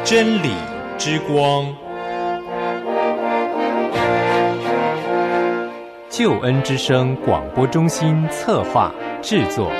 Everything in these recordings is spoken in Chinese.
真理之光，救恩之声广播中心策划制作。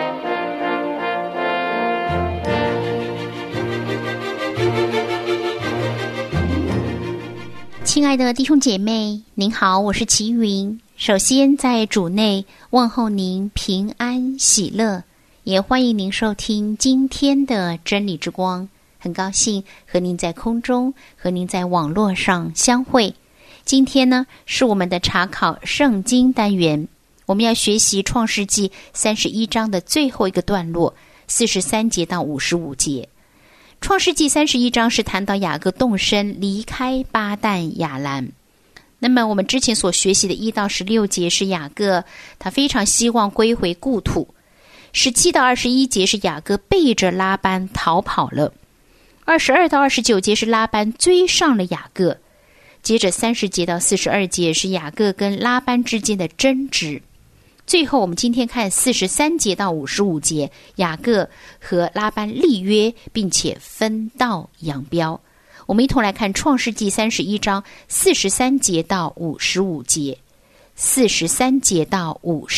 亲爱的弟兄姐妹，您好，我是齐云。首先在主内问候您平安喜乐，也欢迎您收听今天的真理之光。很高兴和您在空中，和您在网络上相会。今天呢，是我们的查考圣经单元，我们要学习创世纪31章的最后一个段落，43节到55节。创世纪31章是谈到雅各动身离开巴旦亚兰。那么我们之前所学习的1到16节是雅各他非常希望归回故土。17到21节是雅各背着拉班逃跑了。22到29节是拉班追上了雅各。接着30节到42节是雅各跟拉班之间的争执。最后我们今天看43节到55节，雅各和拉班立约，并且分道扬镳。我们一同来看创世纪31章43节到55节。43节到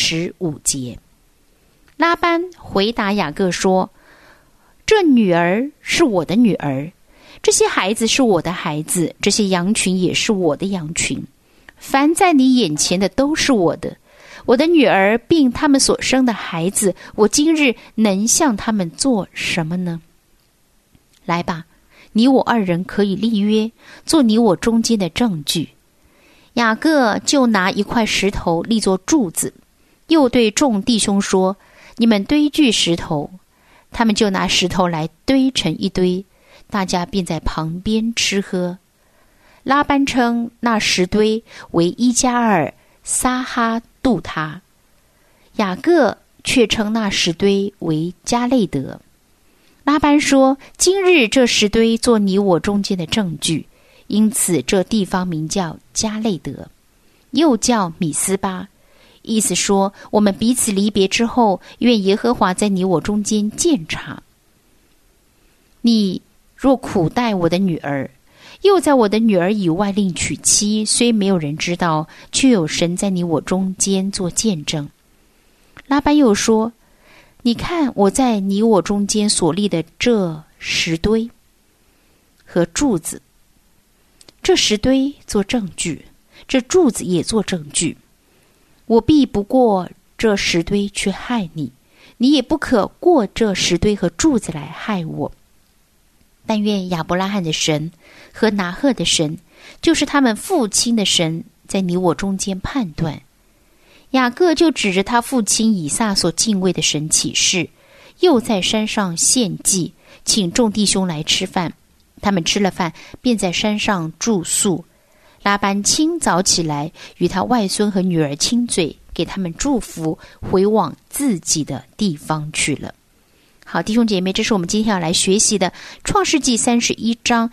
55节，拉班回答雅各说：这女儿是我的女儿，这些孩子是我的孩子，这些羊群也是我的羊群，凡在你眼前的都是我的。我的女儿并他们所生的孩子，我今日能向他们做什么呢？来吧，你我二人可以立约，做你我中间的证据。雅各就拿一块石头立作柱子，又对众弟兄说：你们堆聚石头。他们就拿石头来堆成一堆，大家便在旁边吃喝。拉班称那石堆为伊加尔撒哈杜他，雅各却称那石堆为加累德。拉班说：今日这石堆做你我中间的证据，因此这地方名叫加累德，又叫米斯巴，意思说我们彼此离别之后，愿耶和华在你我中间鉴察。你若苦待我的女儿，又在我的女儿以外另娶妻，虽没有人知道，却有神在你我中间做见证。拉班又说：你看我在你我中间所立的这石堆和柱子，这石堆做证据，这柱子也做证据。我必不过这石堆去害你，你也不可过这石堆和柱子来害我。但愿亚伯拉罕的神和拿鹤的神，就是他们父亲的神，在你我中间判断。雅各就指着他父亲以撒所敬畏的神起誓，又在山上献祭，请众弟兄来吃饭。他们吃了饭，便在山上住宿。拉班清早起来，与他外孙和女儿亲嘴，给他们祝福，回往自己的地方去了。好，弟兄姐妹，这是我们今天要来学习的创世纪31章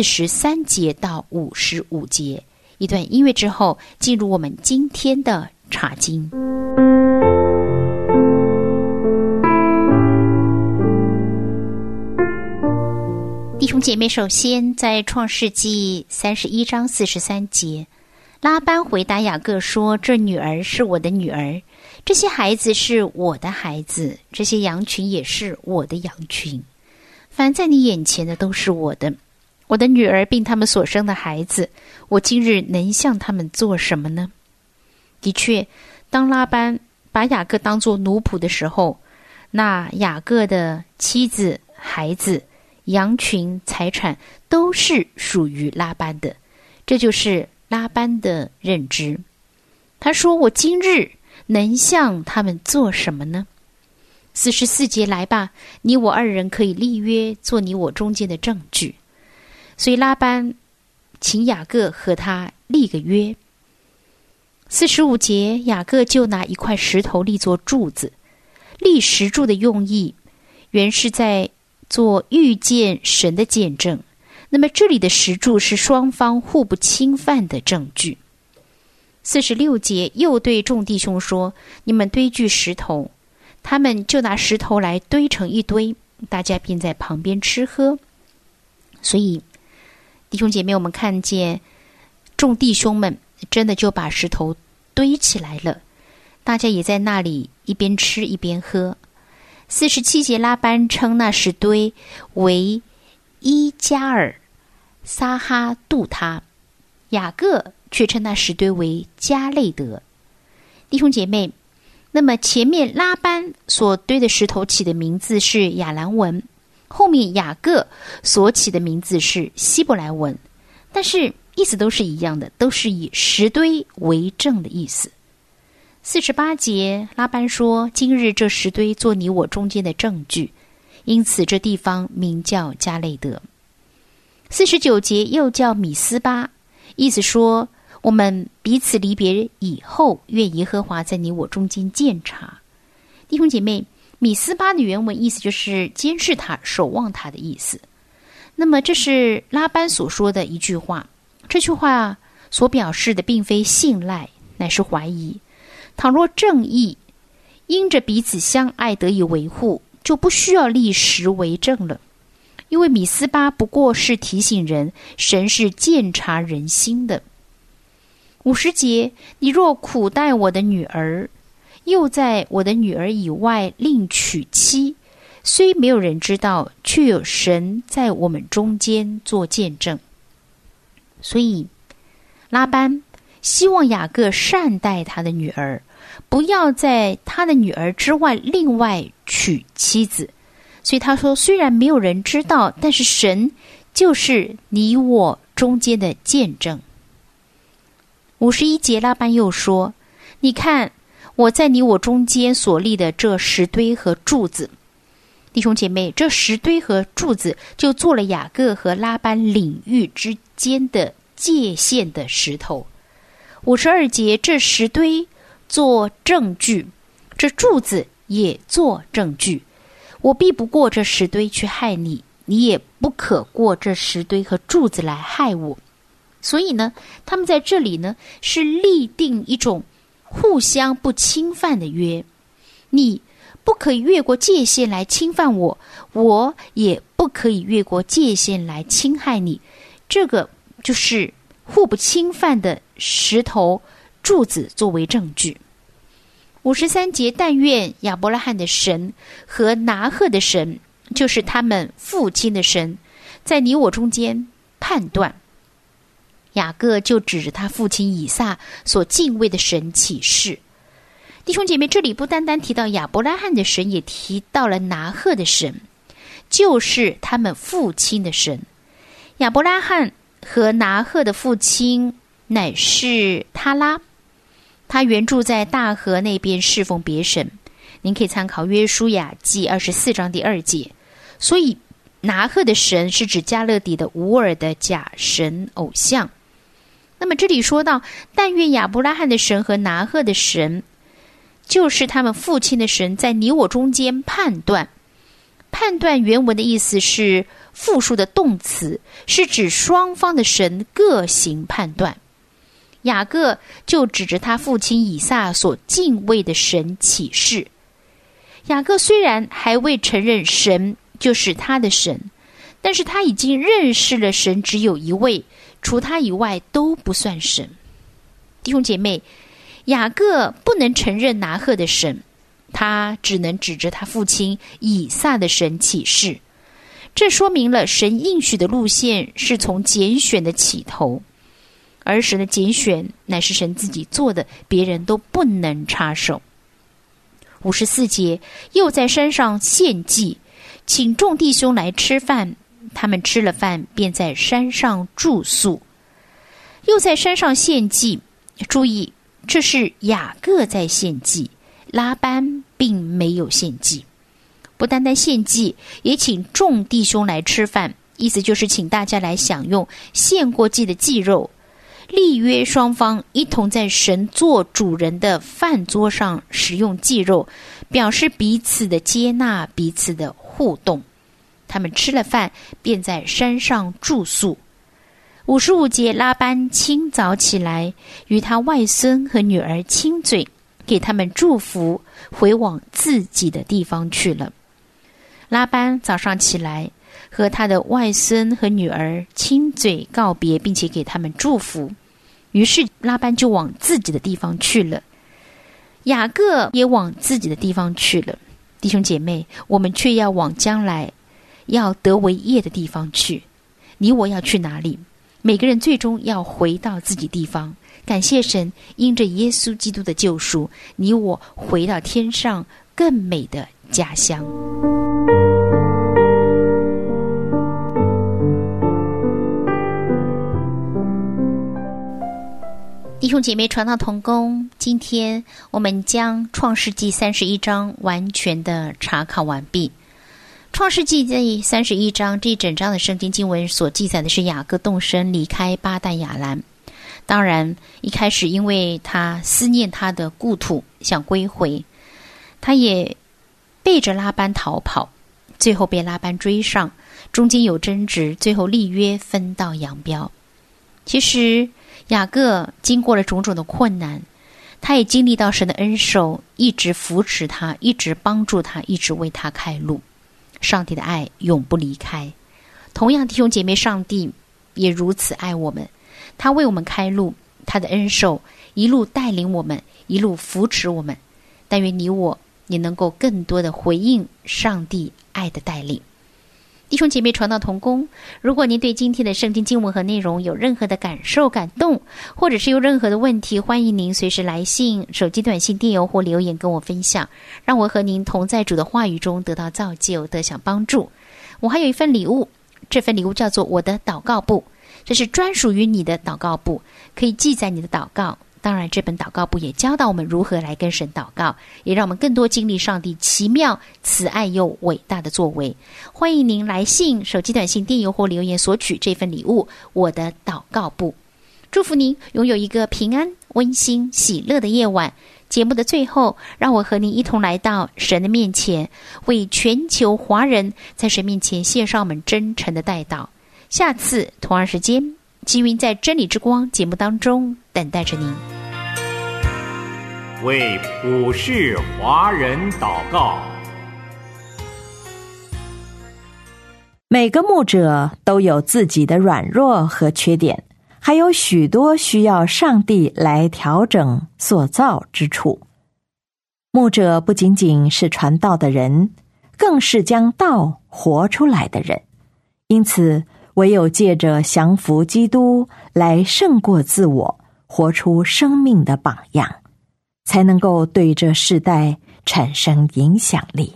43节到55节。一段音乐之后，进入我们今天的查经。弟兄姐妹，首先在创世纪31章43节，拉班回答雅各说：这女儿是我的女儿，这些孩子是我的孩子，这些羊群也是我的羊群，凡在你眼前的都是我的。我的女儿并他们所生的孩子，我今日能向他们做什么呢？的确，当拉班把雅各当作奴仆的时候，那雅各的妻子、孩子、羊群、财产都是属于拉班的。这就是拉班的认知。他说：我今日能向他们做什么呢？44节，来吧，你我二人可以立约，做你我中间的证据。所以拉班请雅各和他立个约。45节，雅各就拿一块石头立作柱子。立石柱的用意原是在做遇见神的见证，那么这里的石柱是双方互不侵犯的证据。46节，又对众弟兄说：你们堆聚石头。他们就拿石头来堆成一堆，大家便在旁边吃喝。 所以弟兄姐妹，我们看见众弟兄们真的就把石头堆起来了，大家也在那里一边吃一边喝。47节，拉班称那石堆为伊加尔撒哈杜他，雅各却称那石堆为加累德。弟兄姐妹，那么前面拉班所堆的石头起的名字是亚兰文，后面雅各所起的名字是希伯来文，但是意思都是一样的，都是以石堆为证的意思。48节，拉班说，今日这石堆做你我中间的证据，因此这地方名叫加累德。49节，又叫米斯巴，意思说我们彼此离别以后，愿耶和华在你我中间鉴察。弟兄姐妹，米斯巴的原文意思就是监视塔、守望塔的意思。那么这是拉班所说的一句话，这句话所表示的并非信赖，乃是怀疑。倘若正义因着彼此相爱得以维护，就不需要立石为证了，因为米斯巴不过是提醒人，神是鉴察人心的。50节，你若苦待我的女儿，又在我的女儿以外另娶妻，虽没有人知道，却有神在我们中间做见证。所以拉班希望雅各善待他的女儿，不要在他的女儿之外另外娶妻子。所以他说，虽然没有人知道，但是神就是你我中间的见证。51节，拉班又说，你看我在你我中间所立的这石堆和柱子。弟兄姐妹，这石堆和柱子就做了雅各和拉班领域之间的界限的石头。52节，这石堆做证据，这柱子也做证据。我必不过这石堆去害你，你也不可过这石堆和柱子来害我。所以呢，他们在这里呢是立定一种互相不侵犯的约，你不可以越过界限来侵犯我，我也不可以越过界限来侵害你。这个就是互不侵犯的石头柱子作为证据。53节，但愿亚伯拉罕的神和拿鹤的神，就是他们父亲的神，在你我中间判断。雅各就指着他父亲以撒所敬畏的神起誓。弟兄姐妹，这里不单单提到亚伯拉罕的神，也提到了拿鹤的神，就是他们父亲的神。亚伯拉罕和拿鹤的父亲乃是他拉，他原住在大河那边侍奉别神，您可以参考约书亚记24章第2节。所以拿鹤的神是指加勒底的乌尔的假神偶像。那么这里说到，但愿亚伯拉罕的神和拿鹤的神，就是他们父亲的神，在你我中间判断。判断原文的意思是复数的动词，是指双方的神各行判断。雅各就指着他父亲以撒所敬畏的神起誓。雅各虽然还未承认神就是他的神，但是他已经认识了神只有一位，除他以外都不算神。弟兄姐妹，雅各不能承认拿鹤的神，他只能指着他父亲以撒的神起誓。这说明了神应许的路线是从拣选的起头，而神的拣选乃是神自己做的，别人都不能插手。54节，又在山上献祭，请众弟兄来吃饭，他们吃了饭，便在山上住宿。又在山上献祭，注意，这是雅各在献祭，拉班并没有献祭。不单单献祭，也请众弟兄来吃饭，意思就是请大家来享用献过祭的祭肉。立约双方一同在神做主人的饭桌上食用祭肉，表示彼此的接纳，彼此的互动。他们吃了饭，便在山上住宿。55节，拉班清早起来，与他外孙和女儿亲嘴，给他们祝福，回往自己的地方去了。拉班早上起来， 和他的外孙和女儿亲嘴告别，并且给他们祝福。于是拉班就往自己的地方去了，雅各也往自己的地方去了。弟兄姐妹，我们却要往将来要得为业的地方去。你我要去哪里？每个人最终要回到自己地方。感谢神，因着耶稣基督的救赎，你我回到天上更美的家乡。弟兄姐妹，传道同工，今天我们将创世纪31章完全的查考完毕。创世纪这31章这一整章的圣经经文所记载的是雅各动身离开巴旦亚兰。当然一开始因为他思念他的故土，想归回，他也背着拉班逃跑，最后被拉班追上，中间有争执，最后立约分道扬镳。其实雅各经过了种种的困难，他也经历到神的恩手，一直扶持他，一直帮助他，一直为他开路。上帝的爱永不离开。同样，弟兄姐妹，上帝也如此爱我们，他为我们开路，他的恩手一路带领我们，一路扶持我们。但愿你我也能够更多的回应上帝爱的带领。弟兄姐妹，传道同工，如果您对今天的圣经经文和内容有任何的感受、感动，或者是有任何的问题，欢迎您随时来信、手机短信、电邮或留言跟我分享，让我和您同在主的话语中得到造就，得享帮助。我还有一份礼物，这份礼物叫做我的祷告簿，这是专属于你的祷告簿，可以记载你的祷告。当然这本祷告簿也教导我们如何来跟神祷告，也让我们更多经历上帝奇妙、慈爱又伟大的作为。欢迎您来信、手机短信、电邮或留言索取这份礼物，我的祷告簿。祝福您拥有一个平安、温馨、喜乐的夜晚。节目的最后，让我和您一同来到神的面前，为全球华人在神面前献上我们真诚的代祷。下次同样时间，基云在真理之光节目当中等待着您。 为普世华人祷告。 每个牧者都有自己的软弱和缺点，还有许多需要上帝来调整塑造之处。牧者不仅仅是传道的人，更是将道活出来的人。因此唯有借着降服基督来胜过自我，活出生命的榜样，才能够对这世代产生影响力。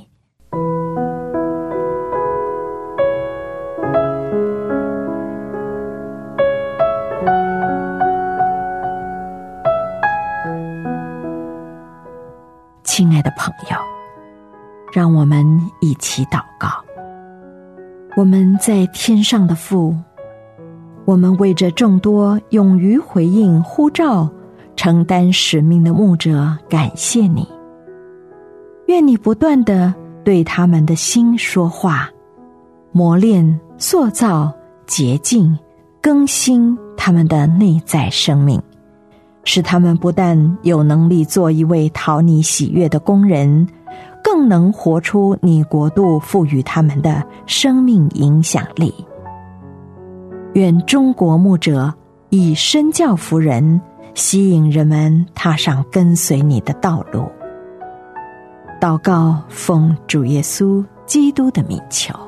亲爱的朋友，让我们一起祷告。我们在天上的父，我们为着众多勇于回应呼召、承担使命的牧者感谢你。愿你不断地对他们的心说话，磨练、塑造、洁净、更新他们的内在生命，使他们不但有能力做一位讨你喜悦的工人，更能活出你国度赋予他们的生命影响力。愿中国牧者以身教服人，吸引人们踏上跟随你的道路。祷告奉主耶稣基督的名求，